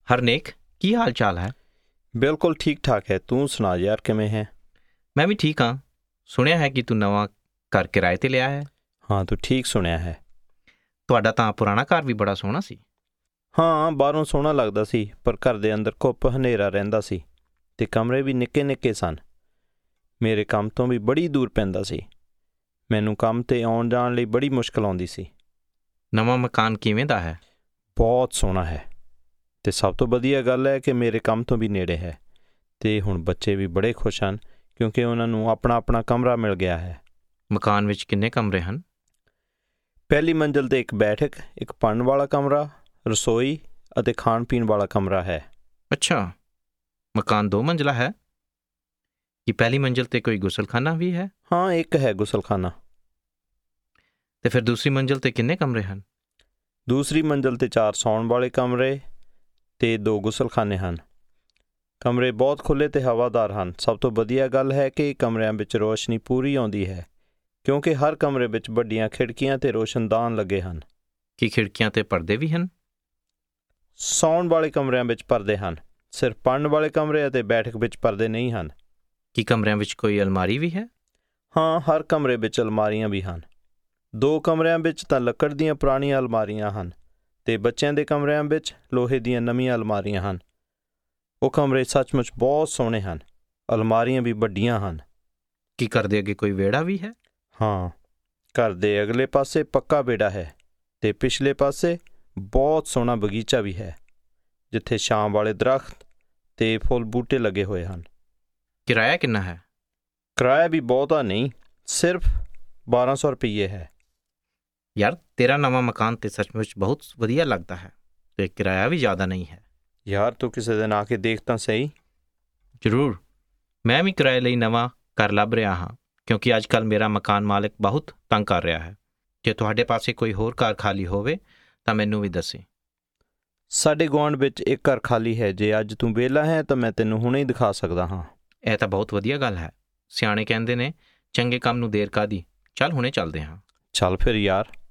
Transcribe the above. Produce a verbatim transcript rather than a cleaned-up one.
ਹਰਨੇਕ, ਕੀ ਹਾਲ ਚਾਲ ਹੈ? ਬਿਲਕੁਲ ਠੀਕ ਠਾਕ ਹੈ। ਤੂੰ ਸੁਣਾ ਯਾਰ, ਕਿਵੇਂ ਹੈ? ਮੈਂ ਵੀ ਠੀਕ ਹਾਂ। ਸੁਣਿਆ ਹੈ ਕਿ ਤੂੰ ਨਵਾਂ ਘਰ ਕਿਰਾਏ 'ਤੇ ਲਿਆ ਹੈ। ਹਾਂ, ਤੂੰ ਠੀਕ ਸੁਣਿਆ ਹੈ। ਤੁਹਾਡਾ ਤਾਂ ਪੁਰਾਣਾ ਘਰ ਵੀ ਬੜਾ ਸੋਹਣਾ ਸੀ। ਹਾਂ, ਬਾਹਰੋਂ ਸੋਹਣਾ ਲੱਗਦਾ ਸੀ, ਪਰ ਘਰ ਦੇ ਅੰਦਰ ਘੁੱਪ ਹਨੇਰਾ ਰਹਿੰਦਾ ਸੀ ਅਤੇ ਕਮਰੇ ਵੀ ਨਿੱਕੇ ਨਿੱਕੇ ਸਨ। ਮੇਰੇ ਕੰਮ ਤੋਂ ਵੀ ਬੜੀ ਦੂਰ ਪੈਂਦਾ ਸੀ। ਮੈਨੂੰ ਕੰਮ 'ਤੇ ਆਉਣ ਜਾਣ ਲਈ ਬੜੀ ਮੁਸ਼ਕਿਲ ਆਉਂਦੀ ਸੀ। ਨਵਾਂ ਮਕਾਨ ਕਿਵੇਂ ਦਾ ਹੈ? ਬਹੁਤ ਸੋਹਣਾ ਹੈ, ਅਤੇ ਸਭ ਤੋਂ ਵਧੀਆ ਗੱਲ ਹੈ ਕਿ ਮੇਰੇ ਕੰਮ ਤੋਂ ਵੀ ਨੇੜੇ ਹੈ। ਅਤੇ ਹੁਣ ਬੱਚੇ ਵੀ ਬੜੇ ਖੁਸ਼ ਹਨ ਕਿਉਂਕਿ ਉਹਨਾਂ ਨੂੰ ਆਪਣਾ ਆਪਣਾ ਕਮਰਾ ਮਿਲ ਗਿਆ ਹੈ। ਮਕਾਨ ਵਿੱਚ ਕਿੰਨੇ ਕਮਰੇ ਹਨ? ਪਹਿਲੀ ਮੰਜ਼ਿਲ 'ਤੇ ਇੱਕ ਬੈਠਕ, ਇੱਕ ਪੜ੍ਹਨ ਵਾਲਾ ਕਮਰਾ, ਰਸੋਈ ਅਤੇ ਖਾਣ ਪੀਣ ਵਾਲਾ ਕਮਰਾ ਹੈ। ਅੱਛਾ, ਮਕਾਨ ਦੋ ਮੰਜ਼ਿਲਾ ਹੈ? ਕੀ ਪਹਿਲੀ ਮੰਜ਼ਿਲ 'ਤੇ ਕੋਈ ਗੁਸਲਖਾਨਾ ਵੀ ਹੈ? ਹਾਂ, ਇੱਕ ਹੈ ਗੁਸਲਖਾਨਾ। ਅਤੇ ਫਿਰ ਦੂਸਰੀ ਮੰਜ਼ਿਲ 'ਤੇ ਕਿੰਨੇ ਕਮਰੇ ਹਨ? ਦੂਸਰੀ ਮੰਜ਼ਿਲ 'ਤੇ ਚਾਰ ਸੌਣ ਵਾਲੇ ਕਮਰੇ ਅਤੇ ਦੋ ਗੁਸਲਖਾਨੇ ਹਨ। ਕਮਰੇ ਬਹੁਤ ਖੁੱਲ੍ਹੇ ਅਤੇ ਹਵਾਦਾਰ ਹਨ। ਸਭ ਤੋਂ ਵਧੀਆ ਗੱਲ ਹੈ ਕਿ ਕਮਰਿਆਂ ਵਿੱਚ ਰੋਸ਼ਨੀ ਪੂਰੀ ਆਉਂਦੀ ਹੈ ਕਿਉਂਕਿ ਹਰ ਕਮਰੇ ਵਿੱਚ ਵੱਡੀਆਂ ਖਿੜਕੀਆਂ ਅਤੇ ਰੋਸ਼ਨਦਾਨ ਲੱਗੇ ਹਨ। ਕੀ ਖਿੜਕੀਆਂ 'ਤੇ ਪਰਦੇ ਵੀ ਹਨ? ਸੌਣ ਵਾਲੇ ਕਮਰਿਆਂ ਵਿੱਚ ਪਰਦੇ ਹਨ। ਸਿਰਫ ਪੜ੍ਹਨ ਵਾਲੇ ਕਮਰੇ ਅਤੇ ਬੈਠਕ ਵਿੱਚ ਪਰਦੇ ਨਹੀਂ ਹਨ। ਕੀ ਕਮਰਿਆਂ ਵਿੱਚ ਕੋਈ ਅਲਮਾਰੀ ਵੀ ਹੈ? ਹਾਂ, ਹਰ ਕਮਰੇ ਵਿੱਚ ਅਲਮਾਰੀਆਂ ਵੀ ਹਨ। ਦੋ ਕਮਰਿਆਂ ਵਿੱਚ ਤਾਂ ਲੱਕੜ ਦੀਆਂ ਪੁਰਾਣੀਆਂ ਅਲਮਾਰੀਆਂ ਹਨ ਅਤੇ ਬੱਚਿਆਂ ਦੇ ਕਮਰਿਆਂ ਵਿੱਚ ਲੋਹੇ ਦੀਆਂ ਨਵੀਆਂ ਅਲਮਾਰੀਆਂ ਹਨ। ਉਹ ਕਮਰੇ ਸੱਚਮੁੱਚ ਬਹੁਤ ਸੋਹਣੇ ਹਨ। ਅਲਮਾਰੀਆਂ ਵੀ ਵੱਡੀਆਂ ਹਨ। ਕੀ ਘਰ ਦੇ ਅੱਗੇ ਕੋਈ ਵਿਹੜਾ ਵੀ ਹੈ? ਹਾਂ, ਘਰ ਦੇ ਅਗਲੇ ਪਾਸੇ ਪੱਕਾ ਵਿਹੜਾ ਹੈ ਅਤੇ ਪਿਛਲੇ ਪਾਸੇ ਬਹੁਤ ਸੋਹਣਾ ਬਗੀਚਾ ਵੀ ਹੈ ਜਿੱਥੇ ਛਾਂ ਵਾਲੇ ਦਰੱਖਤ ਅਤੇ ਫੁੱਲ ਬੂਟੇ ਲੱਗੇ ਹੋਏ ਹਨ। ਕਿਰਾਇਆ ਕਿੰਨਾ ਹੈ? ਕਿਰਾਇਆ ਵੀ ਬਹੁਤਾ ਨਹੀਂ, ਸਿਰਫ ਬਾਰਾਂ ਸੌ ਰੁਪਈਏ ਹੈ। ਯਾਰ, ਤੇਰਾ ਨਵਾਂ ਮਕਾਨ ਤੇ ਸੱਚਮੁੱਚ ਬਹੁਤ ਵਧੀਆ ਲੱਗਦਾ ਹੈ ਅਤੇ ਕਿਰਾਇਆ ਵੀ ਜ਼ਿਆਦਾ ਨਹੀਂ ਹੈ। ਯਾਰ, ਤੂੰ ਕਿਸੇ ਦਿਨ ਆ ਕੇ ਦੇਖ ਤਾਂ ਸਹੀ। ਜ਼ਰੂਰ। ਮੈਂ ਵੀ ਕਿਰਾਏ ਲਈ ਨਵਾਂ ਘਰ ਲੱਭ ਰਿਹਾ ਹਾਂ ਕਿਉਂਕਿ ਅੱਜ ਕੱਲ੍ਹ ਮੇਰਾ ਮਕਾਨ ਮਾਲਕ ਬਹੁਤ ਤੰਗ ਕਰ ਰਿਹਾ ਹੈ। ਜੇ ਤੁਹਾਡੇ ਪਾਸੇ ਕੋਈ ਹੋਰ ਘਰ ਖਾਲੀ ਹੋਵੇ ਤਾਂ ਮੈਨੂੰ ਵੀ ਦੱਸੇ। ਸਾਡੇ ਗੁਆਂਢ ਵਿੱਚ ਇੱਕ ਘਰ ਖਾਲੀ ਹੈ। ਜੇ ਅੱਜ ਤੂੰ ਵਿਹਲਾ ਹੈ ਤਾਂ ਮੈਂ ਤੈਨੂੰ ਹੁਣੇ ਹੀ ਦਿਖਾ ਸਕਦਾ ਹਾਂ। ਇਹ ਤਾਂ ਬਹੁਤ ਵਧੀਆ ਗੱਲ ਹੈ। ਸਿਆਣੇ ਕਹਿੰਦੇ ਨੇ, ਚੰਗੇ ਕੰਮ ਨੂੰ ਦੇਰ ਕਾਹਦੀ। ਚੱਲ ਹੁਣੇ ਚੱਲਦੇ ਹਾਂ। ਚੱਲ ਫਿਰ ਯਾਰ।